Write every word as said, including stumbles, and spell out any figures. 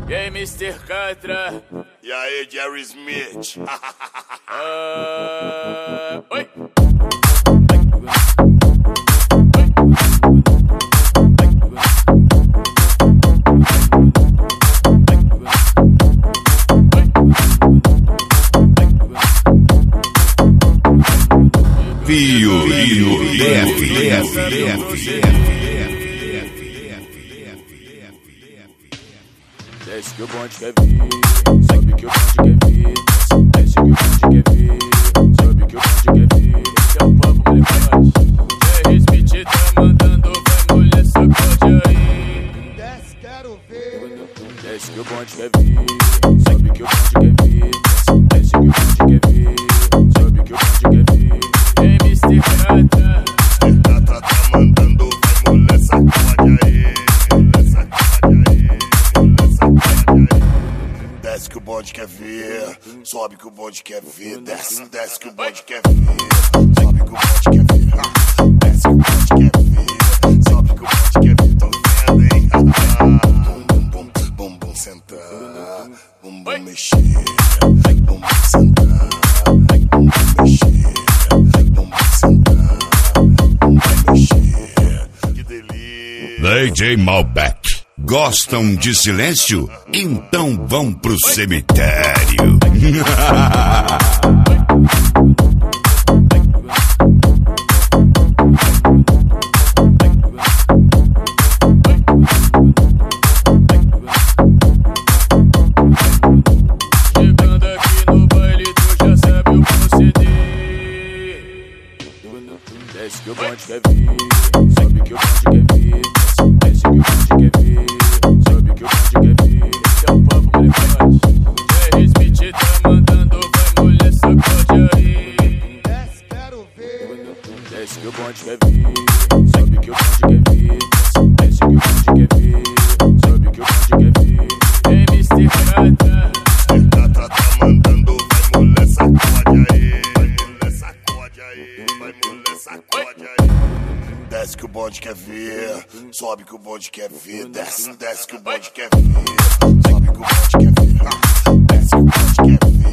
E aí, mister Catra? E aí, Jerry Smith? Ah, oi! Violino D F. Desce que o bonde quer vir, sobe que o bonde quer vir. Desce que o bonde quer vir, sobe que o bonde quer vir. Esse é o papo, moleque. Jerry Smith tá mandando, vai mulher, sacode aí. Desce, quero ver. Desce que o bonde quer vir, sobe que o bonde quer vir. Desce que o bonde quer vir, sobe que o bonde quer vir. Ei, mister Catra. mister Catra tá mandando, vai mulher, sacode aí. Mulher, sacode aí. Desce que o bonde quer ver, sobe que o bonde quer ver. Desce, desce que o bonde quer ver, sobe que o bonde quer ver. Desce que o bonde quer ver, sobe que o bonde quer ver. Tô vendo, hein? Bum, bum, bum, bum, bum, sentar, bum, bum, mexer. Bum, bum, sentar, bum, bum, mexer. Bum, bum, sentar, bum, bum, mexer. Que delícia. D J Malbec. Gostam de silêncio? Então vão pro cemitério. Chegando aqui no baile, tu já sabe o proceder. Desce que o bonde quer vir, sobe que o bonde quer vir. Desce que o bonde quer vir, sobe que o bonde quer vir. Esse é o papo, moleque. Jerry Smith tá mandando, vai mulher, sacode aí. Desce, quero ver. Desce que o bonde quer vir, sobe que o bonde quer vir. Desce que o bonde quer vir, sobe que o bonde quer vir. Ei, mister Catra. mister Catra tá mandando, vai mulher, sacode aí. Vai mulher, sacode aí. Vai mulher, sacode aí. Desce que o bonde quer ver, sobe que o bonde quer ver. Desce, desce que o bonde quer ver, sobe que o bonde quer ver. Desce que o bonde quer ver.